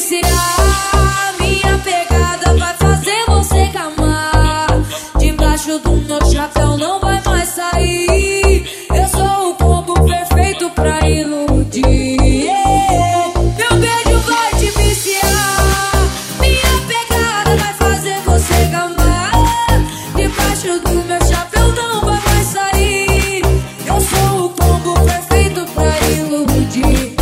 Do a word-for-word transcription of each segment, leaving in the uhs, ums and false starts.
viciar. Minha pegada vai fazer você gamar. Debaixo do meu chapéu não vai mais sair. Eu sou o combo perfeito pra iludir. Meu beijo vai te viciar. Minha pegada vai fazer você gamar. Debaixo do meu chapéu não vai mais sair. Eu sou o combo perfeito pra iludir.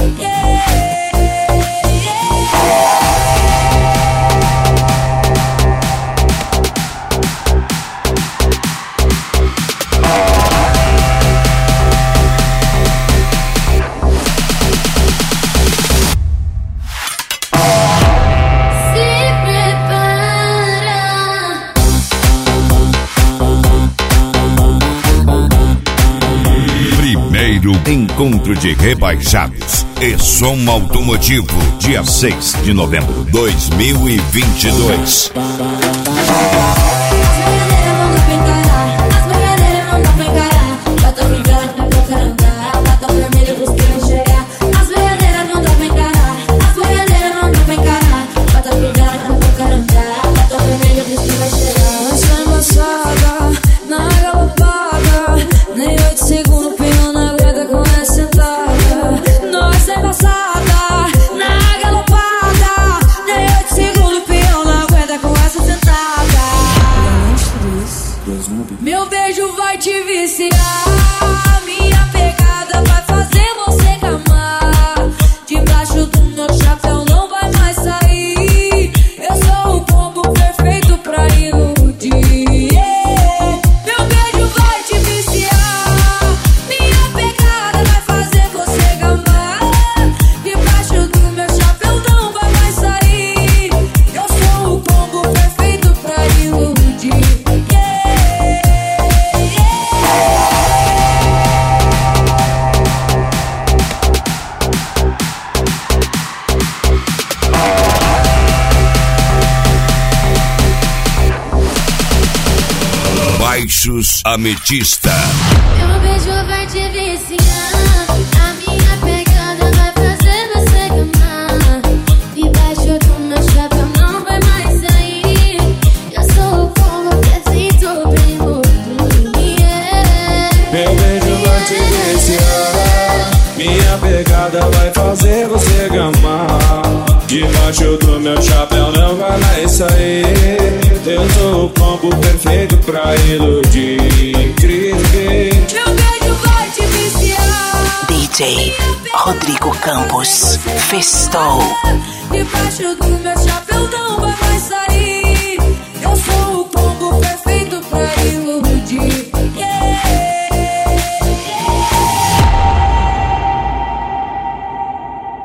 Encontro de rebaixados e som automotivo, dia seis de novembro de dois mil e vinte e dois. Meu beijo vai te viciar. Minha pegada vai fazer você gamar. Debaixo do meu chapéu não vai mais sair. Eu sou o combo perfeito pra iludir. Meu beijo vai te viciar. Minha pegada vai fazer você gamar. Debaixo do meu chapéu não vai mais sair. Eu sou o combo perfeito pra iludir. Baixos Ametista. Meu beijo vai te viciar. A minha pegada vai fazer você gamar. Debaixo do meu chapéu não vai mais sair. Eu sou o combo perfeito pra iludir. Meu beijo vai te viciar. Minha pegada vai fazer você gamar. Debaixo do meu chapéu não vai mais sair. Eu sou o combo perfeito pra iludir. Meu beijo vai te viciar. D J Rodrigo Campos, festou. Debaixo do meu chapéu não